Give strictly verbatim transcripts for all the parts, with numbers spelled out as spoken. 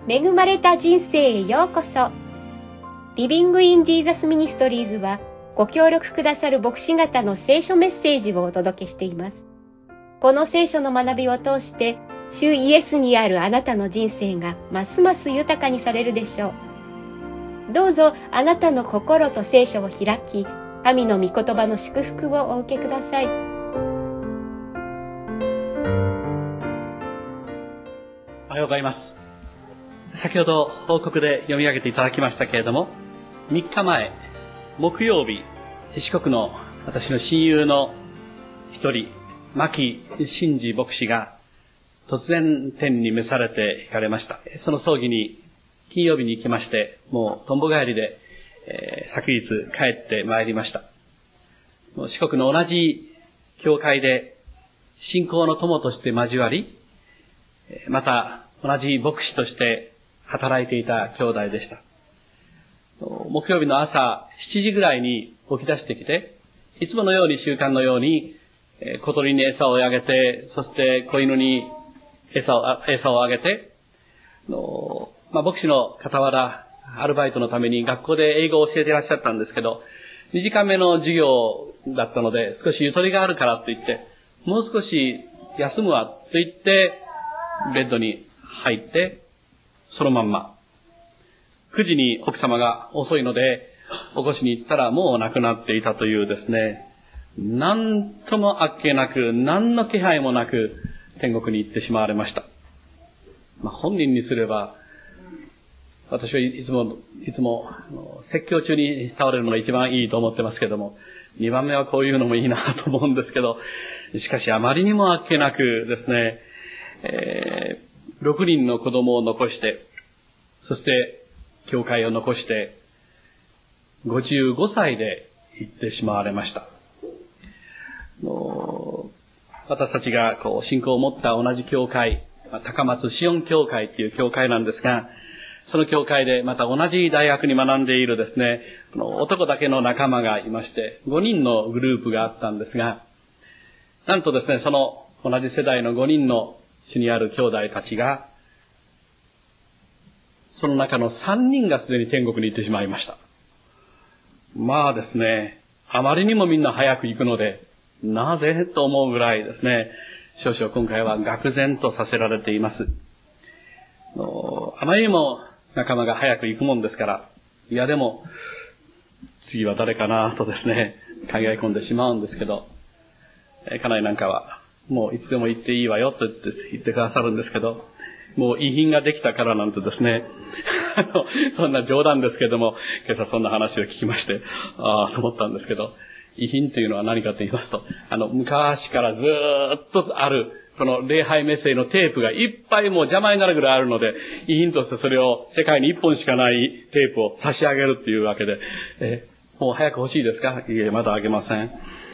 恵まれた人生へようこそ。リビングインジーザスミニストリーズはご協力くださる牧師方の聖書メッセージをお届けしています。この聖書の学びを通して主イエスにあるあなたの人生がますます豊かにされるでしょう。どうぞあなたの心と聖書を開き、神の御言葉の祝福をお受けください。 おはようございます。先ほど報告で読み上げていただきましたけれども、みっかまえ木曜日、四国の私の親友の一人、牧真治牧師が突然天に召されて行かれました。その葬儀に金曜日に行きまして、もうとんぼ帰りで、えー、昨日帰ってまいりました。四国の同じ教会で信仰の友として交わり、また同じ牧師として働いていた兄弟でした。木曜日の朝しちじぐらいに起き出してきて、いつものように習慣のように小鳥に餌をあげて、そして子犬に餌を、餌をあげて、まあ、牧師の傍らアルバイトのために学校で英語を教えていらっしゃったんですけど、にじかんめの授業だったので少しゆとりがあるからと言って、もう少し休むわと言ってベッドに入って、そのまんまくじに奥様が遅いので起こしに行ったらもう亡くなっていたというですね、なんともあっけなく、何の気配もなく天国に行ってしまわれました。まあ、本人にすれば、私はいつも、いつも説教中に倒れるのが一番いいと思ってますけども、にばんめはこういうのもいいなと思うんですけど、しかしあまりにもあっけなくですね、えー、ろくにんの子供を残して、そして教会を残して、ごじゅうごさいで行ってしまわれました。私たちがこう信仰を持った同じ教会、高松シオン教会っていう教会なんですが、その教会でまた同じ大学に学んでいるですね、男だけの仲間がいまして、ごにんのグループがあったんですが、なんとですね、その同じ世代のごにんの主にある兄弟たちが、その中のさんにんがすでに天国に行ってしまいました。まあですね、あまりにもみんな早く行くので、なぜと思うぐらいですね、少々今回は愕然とさせられています。あまりにも仲間が早く行くもんですから、いやでも、次は誰かなとですね、考え込んでしまうんですけど、家内なんかは、もういつでも行っていいわよと言って言ってくださるんですけど、もう遺品ができたからなんてですね、あの、そんな冗談ですけども、今朝そんな話を聞きまして、ああ、と思ったんですけど、遺品というのは何かと言いますと、あの、昔からずーっとある、この礼拝メッセージのテープがいっぱいもう邪魔になるぐらいあるので、遺品としてそれを世界にいっぽんしかないテープを差し上げるっていうわけで、えもう早く欲しいですか？いえ、まだあげません。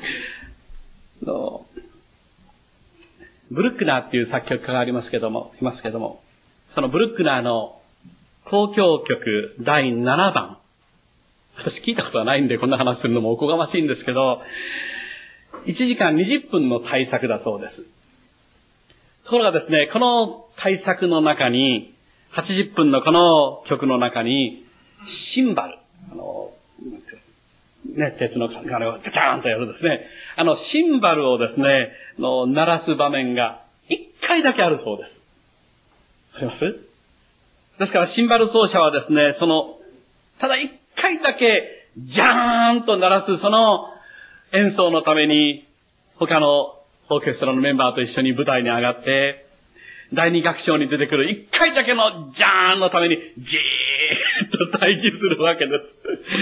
のブルックナーっていう作曲家がありますけども、いますけども、そのブルックナーの交響曲だいななばん、私聞いたことはないんでこんな話するのもおこがましいんですけど、いちじかんにじゅっぷんの大作だそうです。ところがですね、この大作の中に、はちじゅっぷんのこの曲の中に、シンバル、あの、ね、鉄の鐘をガチャーンとやるですね、あのシンバルをですね、の鳴らす場面がいっかいだけあるそうです。わかります？ですからシンバル奏者はですね、その、ただいっかいだけ、ジャーンと鳴らすその演奏のために、他のオーケストラのメンバーと一緒に舞台に上がって、第二楽章に出てくるいっかいだけのジャーンのために、じーっと待機するわけです。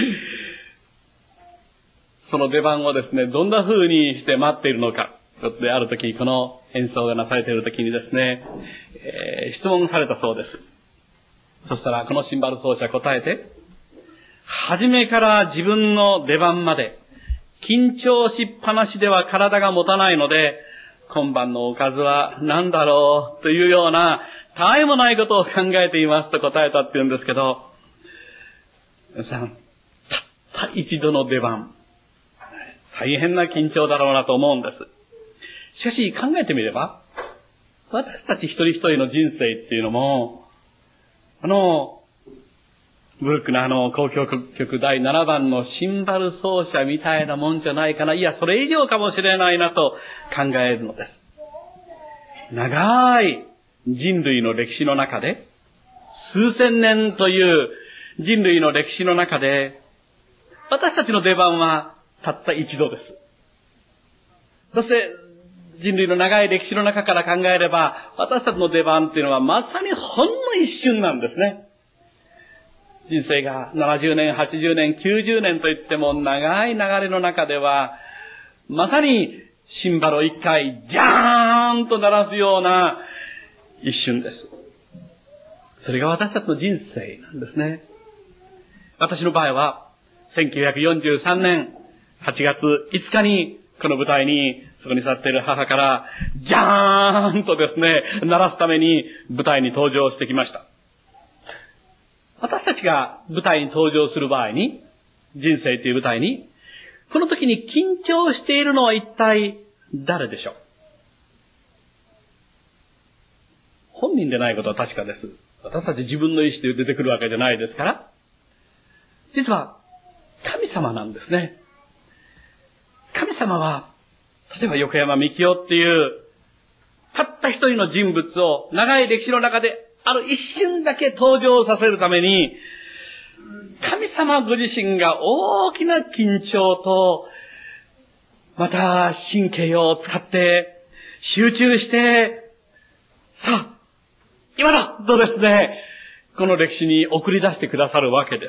その出番をですね、どんな風にして待っているのか。で、ある時、この演奏がなされている時にですね、えー、質問されたそうです。そしたら、このシンバル奏者答えて、初めから自分の出番まで、緊張しっぱなしでは体が持たないので、今晩のおかずは何だろうというような、たわいもないことを考えていますと答えたって言うんですけど、皆さん、たった一度の出番、大変な緊張だろうなと思うんです。しかし考えてみれば、私たち一人一人の人生っていうのも、 あの、ブルックのあの、交響曲だいななばんのシンバル奏者みたいなもんじゃないかな。いや、それ以上かもしれないなと考えるのです。長い人類の歴史の中で、数千年という人類の歴史の中で、私たちの出番はたった一度です。そして人類の長い歴史の中から考えれば、私たちの出番っていうのはまさにほんの一瞬なんですね。人生がななじゅうねん、はちじゅうねん、きゅうじゅうねんといっても長い流れの中では、まさにシンバルを一回ジャーンと鳴らすような一瞬です。それが私たちの人生なんですね。私の場合はせんきゅうひゃくよんじゅうさんねんはちがついつかにこの舞台にそこに座っている母からジャーンとですね、鳴らすために舞台に登場してきました。私たちが舞台に登場する場合に、人生という舞台に、この時に緊張しているのは一体誰でしょう？本人でないことは確かです。私たち自分の意思で出てくるわけじゃないですから。実は、神様なんですね。神様は、例えば横山幹夫っていう、たった一人の人物を長い歴史の中である一瞬だけ登場させるために、神様ご自身が大きな緊張と、また神経を使って集中して、さあ、今だとですね、この歴史に送り出してくださるわけです。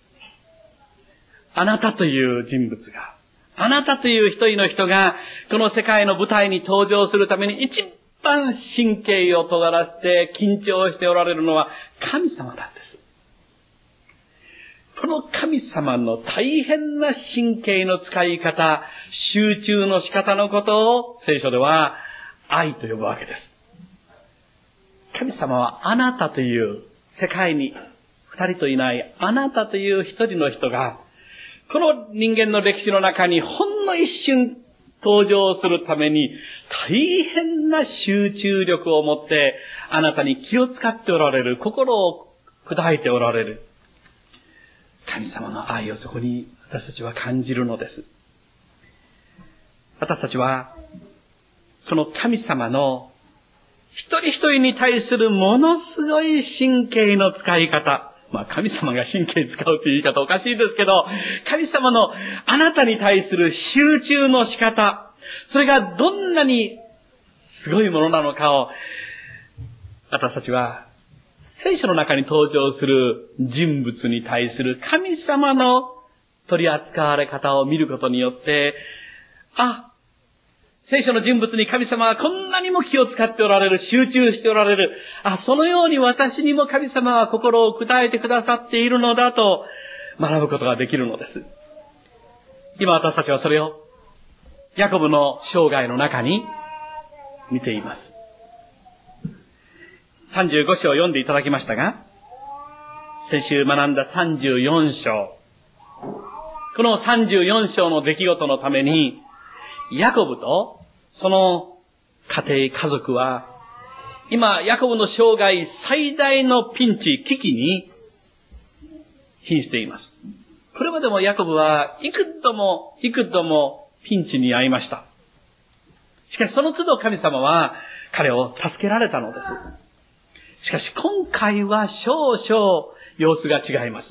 あなたという人物が、あなたという一人の人が、この世界の舞台に登場するために一番神経を尖らせて緊張しておられるのは神様なんです。この神様の大変な神経の使い方、集中の仕方のことを聖書では愛と呼ぶわけです。神様はあなたという世界に二人といないあなたという一人の人が、この人間の歴史の中にほんの一瞬登場するために大変な集中力を持ってあなたに気を使っておられる、心を砕いておられる神様の愛をそこに私たちは感じるのです。私たちはこの神様の一人一人に対するものすごい神経の使い方、まあ神様が神経使うという言い方おかしいですけど、神様のあなたに対する集中の仕方、それがどんなにすごいものなのかを、私たちは聖書の中に登場する人物に対する神様の取り扱われ方を見ることによって、あ、聖書の人物に神様はこんなにも気を使っておられる、集中しておられる。あ、そのように私にも神様は心を砕いてくださっているのだと学ぶことができるのです。今私たちはそれをヤコブの生涯の中に見ています。さんじゅうご章を読んでいただきましたが、先週学んださんじゅうよん章。このさんじゅうよん章の出来事のために、ヤコブとその家庭、家族は、今、ヤコブの生涯最大のピンチ、危機に瀕しています。これまでもヤコブは幾度も幾度もピンチに遭いました。しかしその都度神様は彼を助けられたのです。しかし今回は少々様子が違います。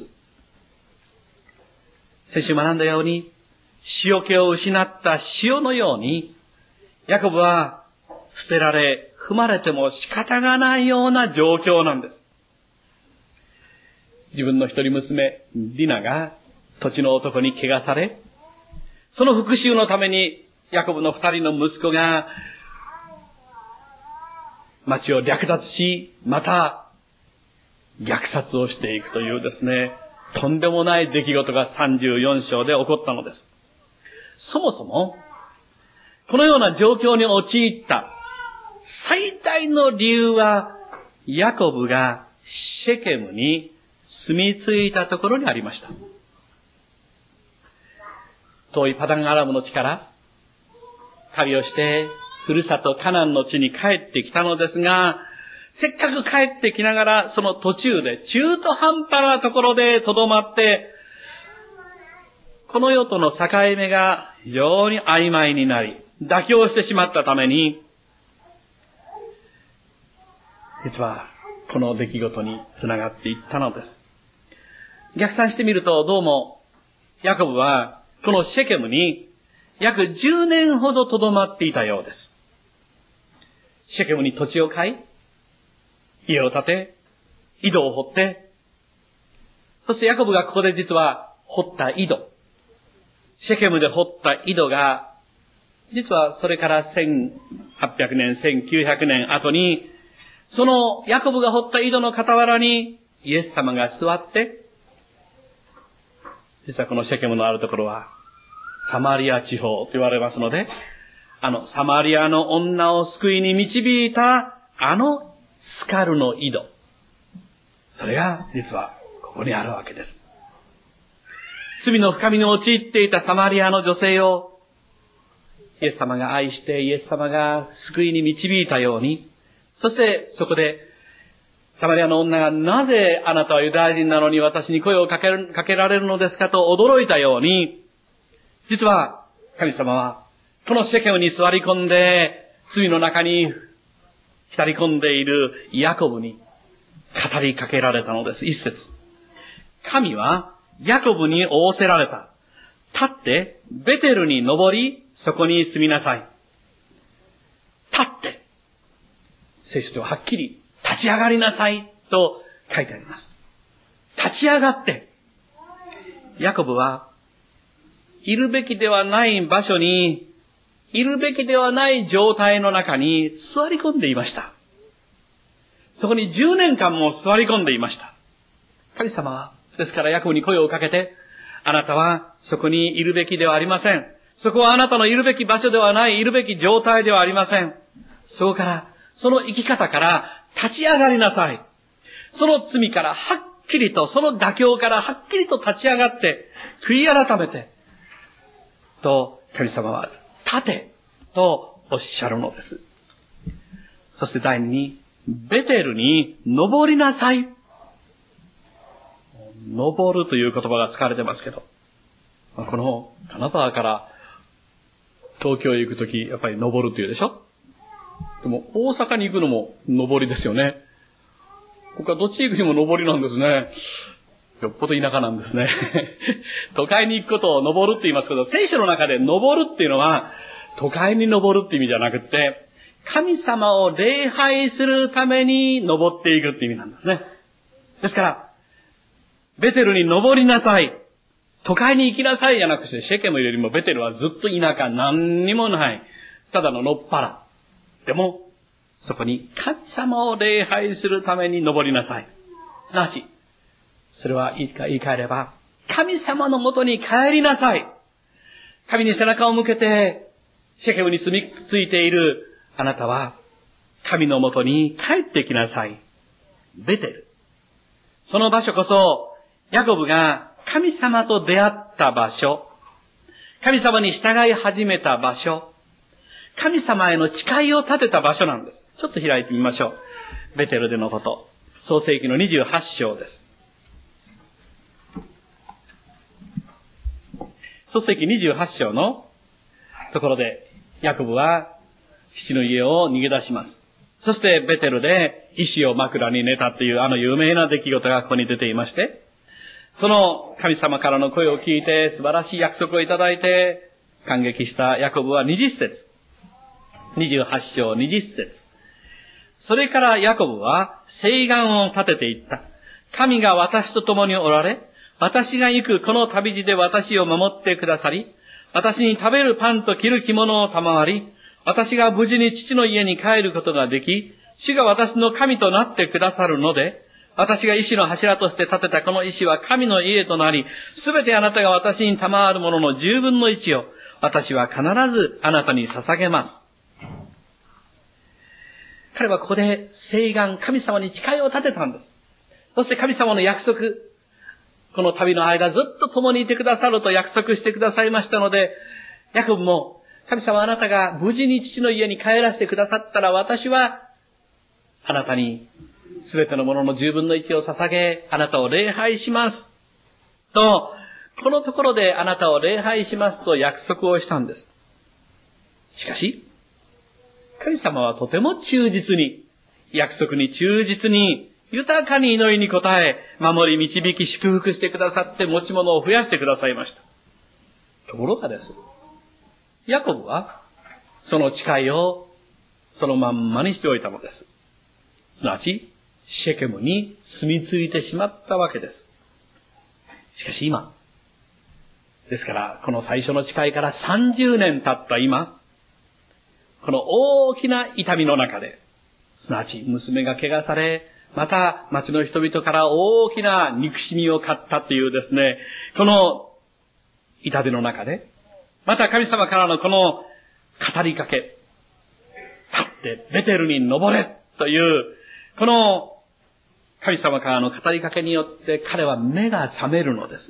先週学んだように、塩気を失った塩のように、ヤコブは捨てられ、踏まれても仕方がないような状況なんです。自分の一人娘、ディナが土地の男に汚され、その復讐のためにヤコブの二人の息子が町を略奪し、また虐殺をしていくというですね、とんでもない出来事がさんじゅうよん章で起こったのです。そもそも、このような状況に陥った最大の理由は、ヤコブがシェケムに住み着いたところにありました。遠いパダンアラムの地から旅をして、ふるさとカナンの地に帰ってきたのですが、 せっかく帰ってきながら、その途中で中途半端なところで留まって、この世との境目が非常に曖昧になり、妥協してしまったために、実はこの出来事につながっていったのです。逆算してみると、どうもヤコブはこのシェケムに約じゅうねんほど留まっていたようです。シェケムに土地を買い、家を建て、井戸を掘って、そしてヤコブがここで実は掘った井戸、シェケムで掘った井戸が、実はそれからせんはっぴゃくねん、せんきゅうひゃくねん後に、そのヤコブが掘った井戸の傍らにイエス様が座って、実はこのシェケムのあるところはサマリア地方と言われますので、あのサマリアの女を救いに導いたあのスカルの井戸、それが実はここにあるわけです。罪の深みに陥っていたサマリアの女性をイエス様が愛してイエス様が救いに導いたように、そしてそこでサマリアの女がなぜあなたはユダヤ人なのに私に声をかける、かけられるのですかと驚いたように、実は神様はこのシェケムに座り込んで罪の中に浸り込んでいるヤコブに語りかけられたのです。一節。神はヤコブに仰せられた。立ってベテルに登りそこに住みなさい。立って。聖書でははっきり立ち上がりなさいと書いてあります。立ち上がって。ヤコブはいるべきではない場所に、いるべきではない状態の中に座り込んでいました。そこにじゅうねんかんも座り込んでいました。神様は、ですからヤコブに声をかけて、あなたはそこにいるべきではありません。そこはあなたのいるべき場所ではない、いるべき状態ではありません。そこから、その生き方から立ち上がりなさい。その罪からはっきりと、その妥協からはっきりと立ち上がって、悔い改めて、と、神様は、立て、とおっしゃるのです。そして第二に、ベテルに登りなさい。登るという言葉が使われてますけど、この金沢から東京へ行くとき、やっぱり登るというでしょ。でも大阪に行くのも登りですよね。ここはどっちへ行くにも登りなんですね。よっぽど田舎なんですね。都会に行くことを登るって言いますけど、聖書の中で登るっていうのは都会に登るって意味じゃなくて、神様を礼拝するために登っていくって意味なんですね。ですから、ベテルに登りなさい。都会に行きなさいじゃなくて、シェケムよりもベテルはずっと田舎、何にもない。ただののっぱら。でも、そこに神様を礼拝するために登りなさい。すなわち、それは言い換えれば、神様のもとに帰りなさい。神に背中を向けて、シェケムに住み着いているあなたは、神のもとに帰ってきなさい。ベテル。その場所こそ、ヤコブが神様と出会った場所、神様に従い始めた場所、神様への誓いを立てた場所なんです。ちょっと開いてみましょう。ベテルでのこと。創世記のにじゅうはち章です。創世記にじゅうはち章のところで、ヤコブは父の家を逃げ出します。そしてベテルで石を枕に寝たっていうあの有名な出来事がここに出ていまして、その神様からの声を聞いて素晴らしい約束をいただいて感激したヤコブはにじゅっ節。にじゅうはち章にじゅっ節。それからヤコブは誓願を立てていった。神が私と共におられ、私が行くこの旅路で私を守ってくださり、私に食べるパンと着る着物を賜り、私が無事に父の家に帰ることができ、主が私の神となってくださるので、私が石の柱として建てたこの石は神の家となり、すべてあなたが私に賜るものの十分の一を、私は必ずあなたに捧げます。彼はここで誓願、神様に誓いを立てたんです。そして神様の約束、この旅の間ずっと共にいてくださると約束してくださいましたので、ヤコブも、神様あなたが無事に父の家に帰らせてくださったら私はあなたにすべてのものの十分の一を捧げ、あなたを礼拝します。と、このところであなたを礼拝しますと約束をしたんです。しかし、神様はとても忠実に、約束に忠実に、豊かに祈りに応え、守り導き祝福してくださって持ち物を増やしてくださいました。ところがです。ヤコブは、その誓いをそのまんまにしておいたのです。すなわち、シェケムに住み着いてしまったわけです。しかし今、ですから、この最初の誓いからさんじゅうねん経った今、この大きな痛みの中で、すなわち娘が怪我され、また町の人々から大きな憎しみを買ったというですね、この痛みの中で、また神様からのこの語りかけ、立ってベテルに登れという、この神様からの語りかけによって彼は目が覚めるのです。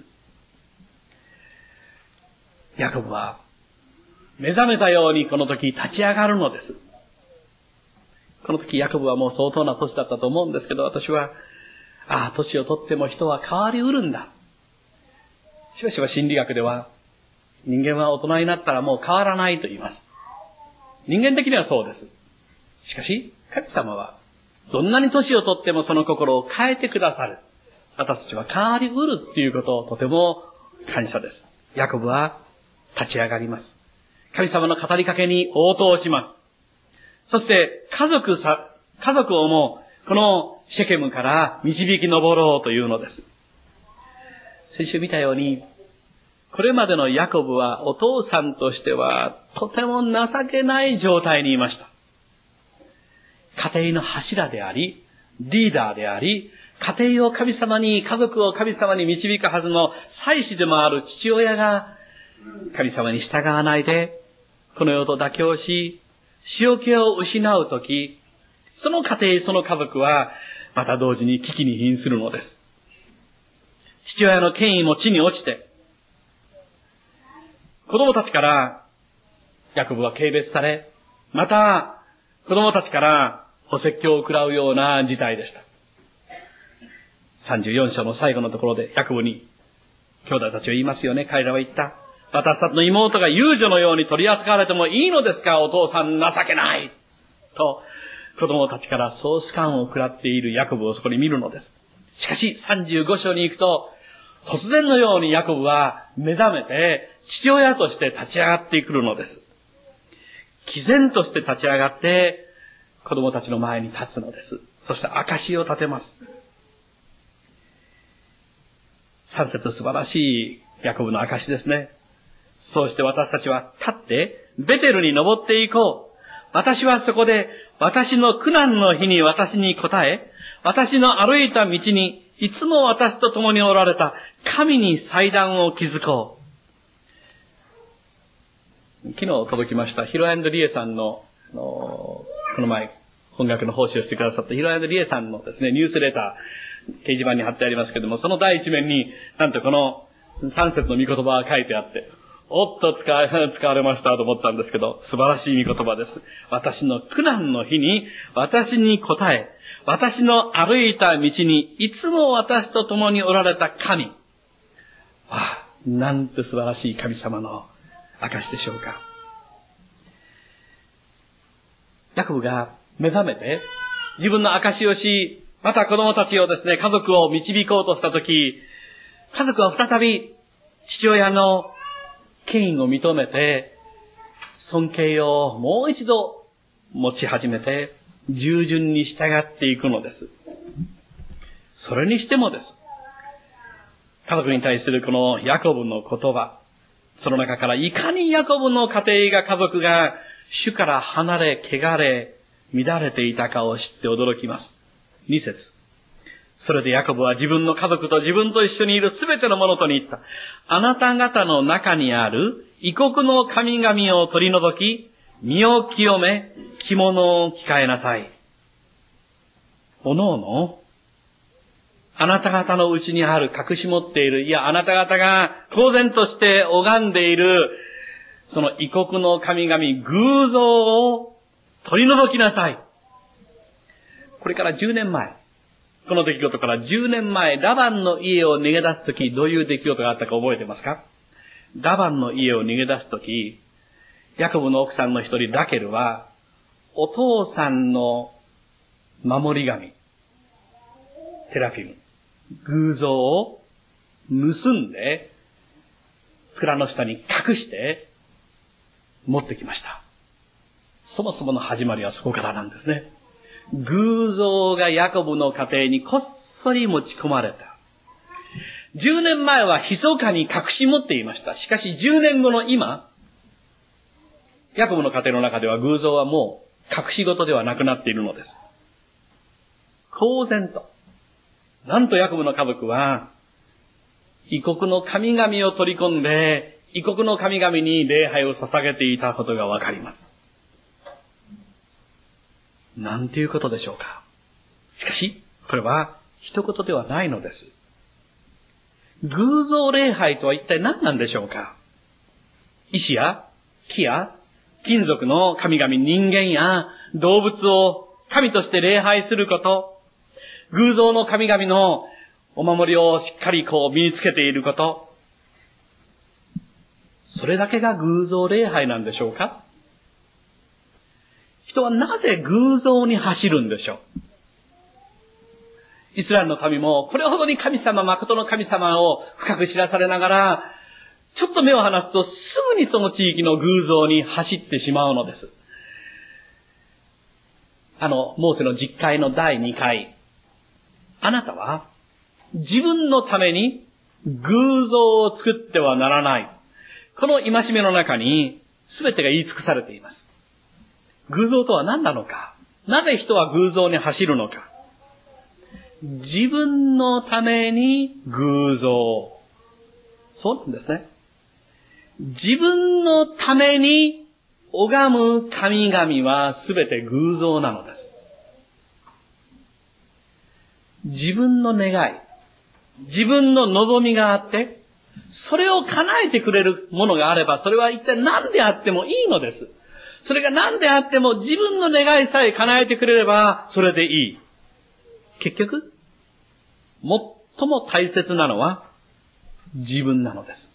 ヤコブは目覚めたようにこの時立ち上がるのです。この時ヤコブはもう相当な年だったと思うんですけど、私は、ああ、年をとっても人は変わりうるんだ。しばしば心理学では、人間は大人になったらもう変わらないと言います。人間的にはそうです。しかし、神様は、どんなに年をとってもその心を変えてくださる。私たちは変わりうるっていうことをとても感謝です。ヤコブは立ち上がります。神様の語りかけに応答します。そして家族さ、家族をもこのシェケムから導き上ろうというのです。先週見たように、これまでのヤコブはお父さんとしてはとても情けない状態にいました。家庭の柱であり、リーダーであり、家庭を神様に、家族を神様に導くはずの祭司でもある父親が神様に従わないで、この世と妥協し、塩気を失うとき、その家庭、その家族は、また同時に危機に瀕するのです。父親の権威も地に落ちて、子供たちから、ヤコブは軽蔑され、また、子供たちからお説教を食らうような事態でした。さんじゅうよん章の最後のところで、ヤコブに、兄弟たちは言いますよね、彼らは言った。私たちの妹が遊女のように取り扱われてもいいのですか、お父さん情けないと、子供たちから総主観を食らっているヤコブをそこに見るのです。しかし、さんじゅうご章に行くと、突然のようにヤコブは目覚めて、父親として立ち上がってくるのです。毅然として立ち上がって、子供たちの前に立つのです。そして証を立てます。さん節素晴らしいヤコブの証ですね。そうして私たちは立ってベテルに登っていこう。私はそこで私の苦難の日に私に答え、私の歩いた道にいつも私と共におられた神に祭壇を築こう。昨日届きましたヒロ&リエさんの、あのこの前音楽の奉仕をしてくださったヒロ&リエさんのですね、ニュースレター掲示板に貼ってありますけども、その第一面になんとこのさん節の御言葉が書いてあって、おっと使わ、使われましたと思ったんですけど、素晴らしい御言葉です。私の苦難の日に私に答え、私の歩いた道にいつも私と共におられた神。わあ、なんて素晴らしい神様の証でしょうか。ヤコブが目覚めて自分の証をし、また子供たちをですね、家族を導こうとしたとき、家族は再び父親の権威を認めて、尊敬をもう一度持ち始めて、従順に従っていくのです。それにしてもです。家族に対するこのヤコブの言葉、その中からいかにヤコブの家庭が家族が主から離れ、汚れ、乱れていたかを知って驚きます。に節。それでヤコブは自分の家族と自分と一緒にいるすべての者とに言った。あなた方の中にある異国の神々を取り除き、身を清め、着物を着替えなさい。おのおの、あなた方のうちにある隠し持っている、いや、あなた方が公然として拝んでいる、その異国の神々、偶像を取り除きなさい。 これからじゅうねんまえ、この出来事からじゅうねんまえ、ラバンの家を逃げ出すとき、どういう出来事があったか覚えてますか？ラバンの家を逃げ出すとき、ヤコブの奥さんの一人ラケルは、お父さんの守り神、テラフィム、偶像を盗んで、蔵の下に隠して持ってきました。そもそもの始まりはそこからなんですね。偶像がヤコブの家庭にこっそり持ち込まれた。じゅうねんまえは密かに隠し持っていました。しかしじゅうねんごの今、ヤコブの家庭の中では偶像はもう隠し事ではなくなっているのです。公然と。なんとヤコブの家族は、異国の神々を取り込んで、異国の神々に礼拝を捧げていたことがわかります。なんていうことでしょうか。しかし、これは一言ではないのです。偶像礼拝とは一体何なんでしょうか。石や木や金属の神々、人間や動物を神として礼拝すること、偶像の神々のお守りをしっかりこう身につけていること、それだけが偶像礼拝なんでしょうか。人はなぜ偶像に走るんでしょう。イスラエルの民もこれほどに神様、誠の神様を深く知らされながら、ちょっと目を離すとすぐにその地域の偶像に走ってしまうのです。あの、モーセの実会のだいにかい。あなたは自分のために偶像を作ってはならない。この戒めの中に全てが言い尽くされています。偶像とは何なのか。なぜ人は偶像に走るのか。自分のために偶像。そうなんですね。自分のために拝む神々は全て偶像なのです。自分の願い、自分の望みがあって、それを叶えてくれるものがあれば、それは一体何であってもいいのです。それが何であっても自分の願いさえ叶えてくれれば、それでいい。結局、最も大切なのは自分なのです。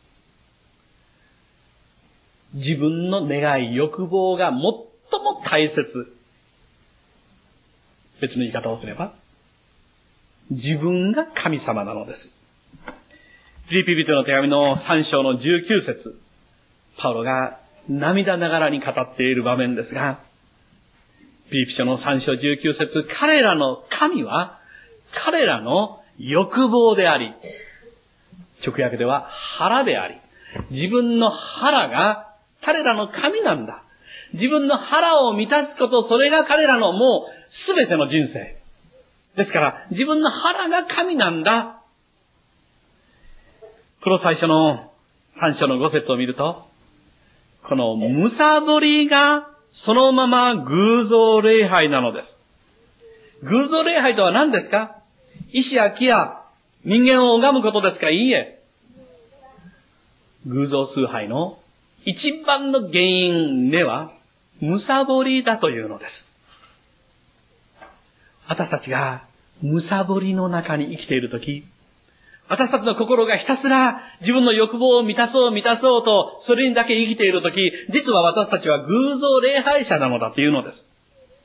自分の願い、欲望が最も大切。別の言い方をすれば、自分が神様なのです。フィリピ人の手紙のさん章のじゅうきゅう節、パウロが涙ながらに語っている場面ですが、フィリピ書のさん章じゅうきゅう節、彼らの神は彼らの欲望であり、直訳では腹であり、自分の腹が彼らの神なんだ。自分の腹を満たすこと、それが彼らのもうすべての人生。ですから、自分の腹が神なんだ。この最初のさん章のご節を見ると、このむさぼりがそのまま偶像礼拝なのです。偶像礼拝とは何ですか？石や木や人間を拝むことですか？いいえ。偶像崇拝の一番の原因では、むさぼりだというのです。私たちがむさぼりの中に生きているとき、私たちの心がひたすら自分の欲望を満たそう満たそうと、それにだけ生きているとき、実は私たちは偶像礼拝者なのだというのです。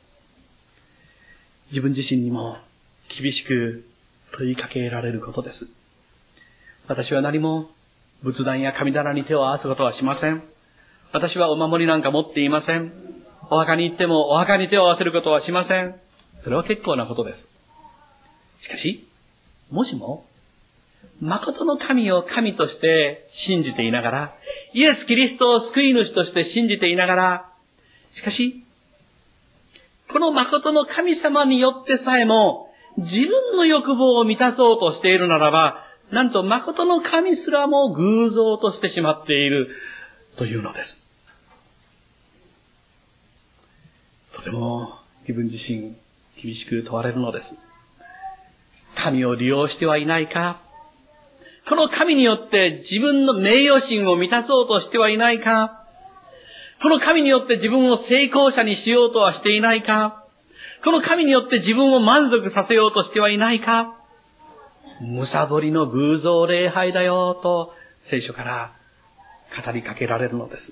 自分自身にも厳しく問いかけられることです。私は何も仏壇や神棚に手を合わすことはしません。私はお守りなんか持っていません。お墓に行ってもお墓に手を合わせることはしません。それは結構なことです。しかし、もしも、誠の神を神として信じていながら、イエス・キリストを救い主として信じていながら、しかし、この誠の神様によってさえも、自分の欲望を満たそうとしているならば、なんと誠の神すらも偶像としてしまっているというのです。とても自分自身厳しく問われるのです。神を利用してはいないか？この神によって自分の名誉心を満たそうとしてはいないか？この神によって自分を成功者にしようとはしていないか？ この神によって自分を満足させようとしてはいないか？むさぼりの偶像礼拝だよと聖書から語りかけられるのです。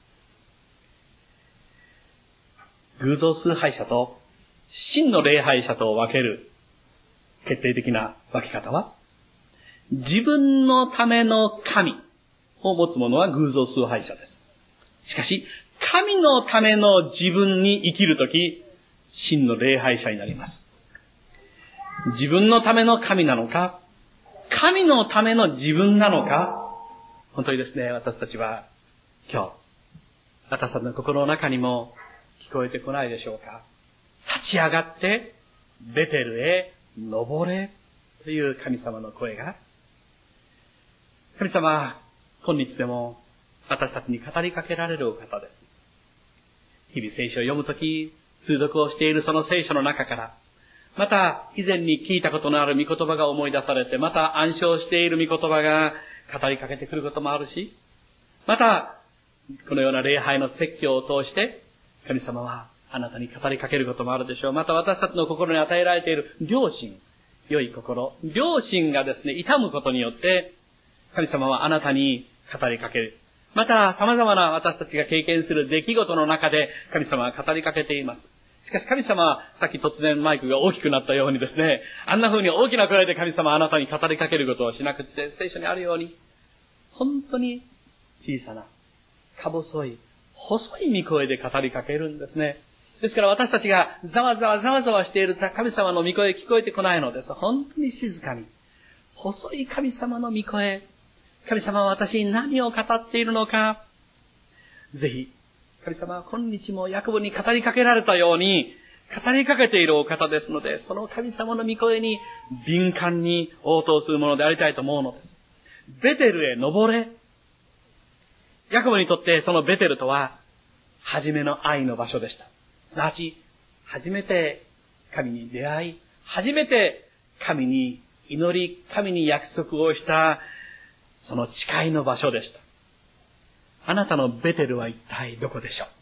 偶像崇拝者と真の礼拝者とを分ける決定的な分け方は、自分のための神を持つ者は偶像崇拝者です。しかし、神のための自分に生きるとき、真の礼拝者になります。自分のための神なのか、神のための自分なのか、本当にですね、私たちは今日、私たちの心の中にも聞こえてこないでしょうか。立ち上がって、ベテルへ登れという神様の声が、神様は今日でも私たちに語りかけられるお方です。日々聖書を読むとき、通読をしているその聖書の中から、また以前に聞いたことのある御言葉が思い出されて、また暗唱している御言葉が語りかけてくることもあるし、またこのような礼拝の説教を通して神様はあなたに語りかけることもあるでしょう。また私たちの心に与えられている良心、良い心、良心がですね、痛むことによって神様はあなたに語りかける。また様々な私たちが経験する出来事の中で神様は語りかけています。しかし神様はさっき突然マイクが大きくなったようにですね、あんな風に大きな声で神様はあなたに語りかけることをしなくて、聖書にあるように本当に小さなか細い細い御声で語りかけるんですね。ですから私たちがざわざわざわざわしている神様の御声聞こえてこないのです。本当に静かに細い神様の御声、神様は私に何を語っているのか、ぜひ神様は今日もヤコブに語りかけられたように語りかけているお方ですので、その神様の御声に敏感に応答するものでありたいと思うのです。ベテルへ登れ。ヤコブにとってそのベテルとは初めの愛の場所でした。すなわち初めて神に出会い、初めて神に祈り、神に約束をしたその誓いの場所でした。あなたのベテルは一体どこでしょう？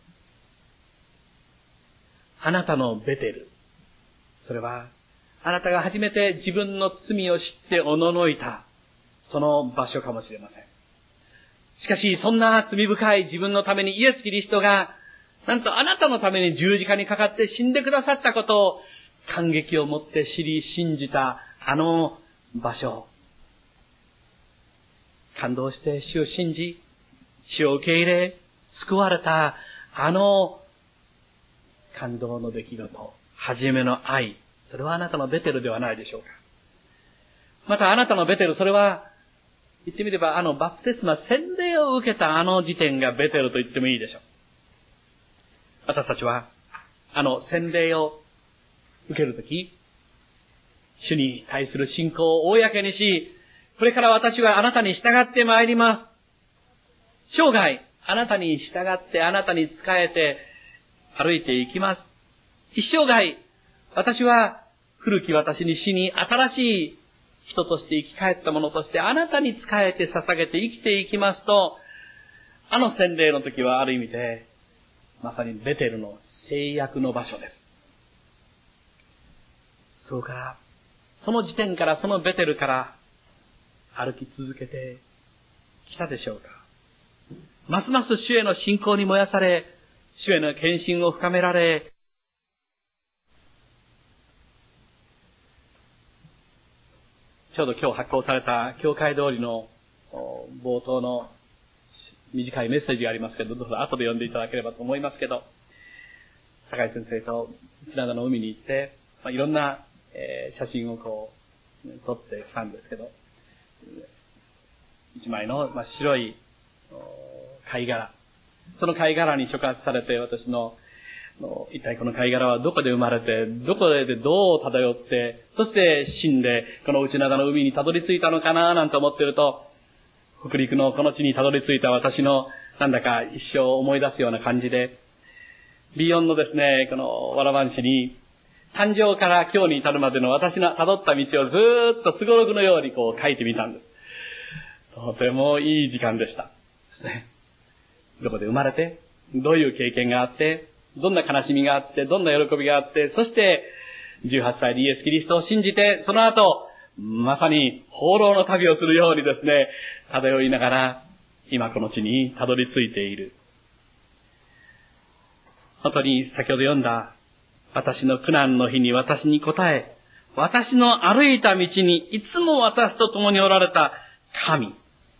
あなたのベテル、それはあなたが初めて自分の罪を知っておののいたその場所かもしれません。しかしそんな罪深い自分のためにイエス・キリストがなんとあなたのために十字架にかかって死んでくださったことを感激を持って知り信じたあの場所、感動して主を信じ主を受け入れ救われたあの感動の出来事、初めの愛、それはあなたのベテルではないでしょうか。またあなたのベテル、それは言ってみればあのバプテスマ洗礼を受けたあの時点がベテルと言ってもいいでしょう。私たちはあの洗礼を受けるとき、主に対する信仰を公にし、これから私はあなたに従ってまいります。生涯あなたに従ってあなたに仕えて歩いていきます。一生涯私は古き私に死に新しい人として生き返ったものとしてあなたに仕えて捧げて生きていきますと、あの洗礼の時はある意味でまさにベテルの制約の場所です。そうか、その時点からそのベテルから歩き続けてきたでしょうか。ますます主への信仰に燃やされ、主への献身を深められ、ちょうど今日発行された教会通りの冒頭の短いメッセージがありますけど、どうぞ後で読んでいただければと思いますけど、坂井先生と内灘の海に行って、まあ、いろんな、えー、写真をこう撮ってきたんですけど、一枚の、まあ、白い貝殻、その貝殻に触発されて、私の一体この貝殻はどこで生まれて、どこでどう漂って、そして死んでこの内灘の海にたどり着いたのかななんて思っていると、北陸のこの地にたどり着いた私のなんだか一生を思い出すような感じで、ビヨンのですね、このわらばんしに誕生から今日に至るまでの私の辿った道をずーっとすごろくのようにこう書いてみたんです。とてもいい時間でしたですね。どこで生まれて、どういう経験があって、 どんな悲しみがあって、どんな喜びがあって、そしてじゅうはっさいでイエス・キリストを信じて、その後、まさに放浪の旅をするようにですね、漂いながら、今この地にたどり着いている。本当に先ほど読んだ、私の苦難の日に私に答え、私の歩いた道にいつも私と共におられた神。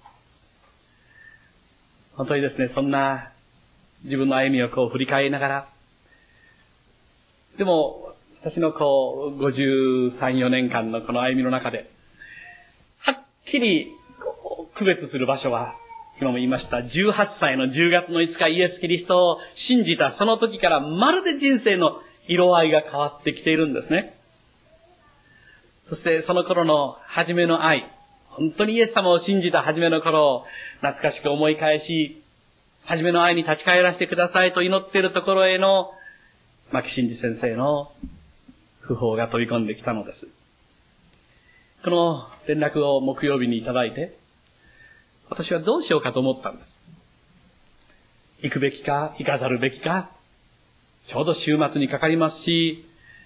本当にですね、そんな自分の歩みをこう振り返りながら、でも私のこうごじゅうさん、よねんかんのこの歩みの中で、はっきりこう区別する場所は、今も言いました、じゅうはっさいのじゅうがつのいつかイエス・キリストを信じたその時からまるで人生の色合いが変わってきているんですね。そしてその頃の初めの愛、本当にイエス様を信じた初めの頃を懐かしく思い返し、初めの愛に立ち返らせてくださいと祈っているところへの牧真嗣先生の訃報が飛び込んできたのです。この連絡を木曜日にいただいて、私はどうしようかと思ったんです。行くべきか、行かざるべきか、ちょうど週末にかかりますし、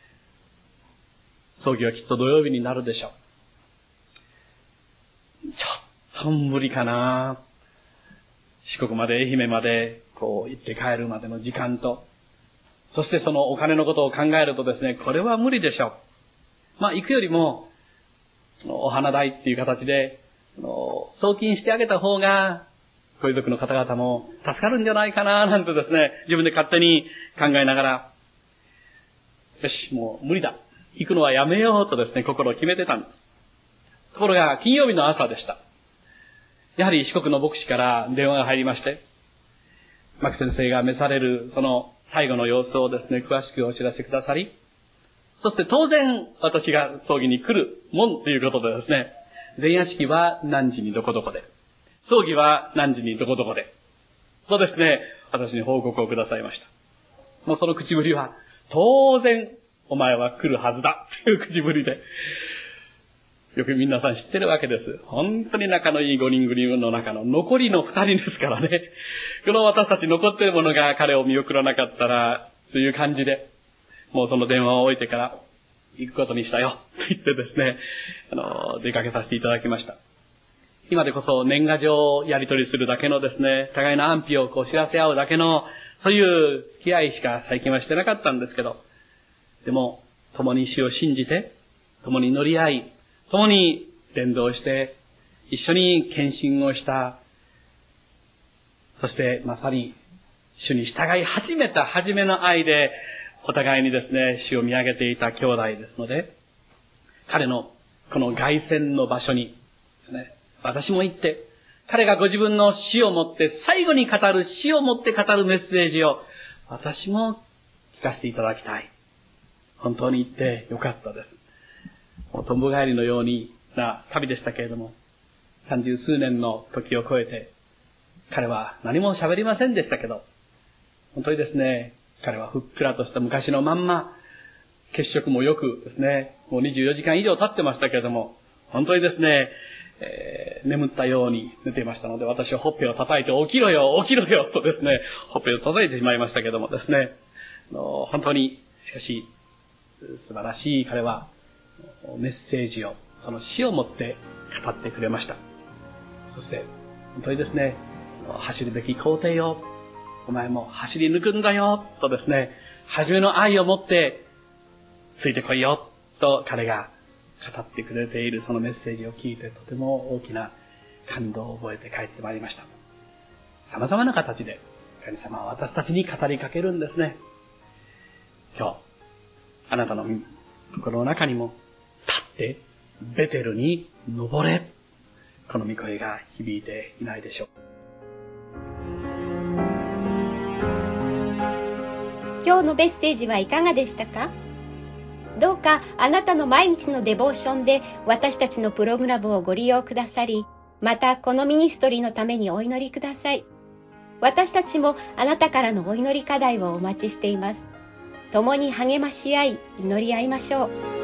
葬儀はきっと土曜日になるでしょう。ちょっと無理かな。四国まで愛媛までこう行って帰るまでの時間と、そしてそのお金のことを考えるとですね、これは無理でしょう。まあ行くよりも、お花代っていう形で、送金してあげた方が、ご遺族の方々も助かるんじゃないかな、なんてですね、自分で勝手に考えながら、よし、もう無理だ。行くのはやめようとですね、心を決めてたんです。ところが、金曜日の朝でした。やはり四国の牧師から電話が入りまして、牧先生が召されるその最後の様子をですね、詳しくお知らせくださり、そして当然私が葬儀に来るもんということでですね、前夜式は何時にどこどこで、葬儀は何時にどこどこで、とですね、私に報告をくださいました。もうその口ぶりは、当然お前は来るはずだという口ぶりで、よく皆さん知ってるわけです。本当に仲のいいごにん組の中の残りのふたりですからね。この私たち残っている者が彼を見送らなかったら、という感じで、もうその電話を置いてから、行くことにしたよ、と言ってですね、あの、出かけさせていただきました。今でこそ年賀状をやり取りするだけのですね、互いの安否をこう知らせ合うだけの、そういう付き合いしか最近はしてなかったんですけど、でも、共に死を信じて、共に乗り合い、共に伝道して、一緒に献身をした、そしてまさに主に従い始めた初めの愛で、お互いにですね、主を見上げていた兄弟ですので、彼のこの凱旋の場所にですね、私も行って、彼がご自分の死をもって、最後に語る死をもって語るメッセージを、私も聞かせていただきたい。本当に行ってよかったです。もうとんぼ帰りのようにな旅でしたけれども、三十数年の時を超えて、彼は何も喋りませんでしたけど、本当にですね、彼はふっくらとした昔のまんま、血色もよくですね、もうにじゅうよじかん以上経ってましたけれども、本当にですね、えー、眠ったように寝ていましたので、私はほっぺを叩いて起きろよ、起きろよとですね、ほっぺを叩いてしまいましたけれどもですね、あの本当に、しかし、素晴らしい彼は、メッセージを、その死をもって語ってくれました。そして、本当にですね、走るべき工程を、お前も走り抜くんだよ、とですね、初めの愛を持って、ついてこいよ、と彼が語ってくれているそのメッセージを聞いて、とても大きな感動を覚えて帰ってまいりました。様々な形で、神様は私たちに語りかけるんですね。今日、あなたの心の中にも、立って、ベテルに登れ。この御声が響いていないでしょう。 今日のメッセージはいかがでしたか？どうかあなたの毎日のデボーションで私たちのプログラムをご利用くださり、またこのミニストリーのためにお祈りください。私たちもあなたからのお祈り課題をお待ちしています。共に励まし合い、祈り合いましょう。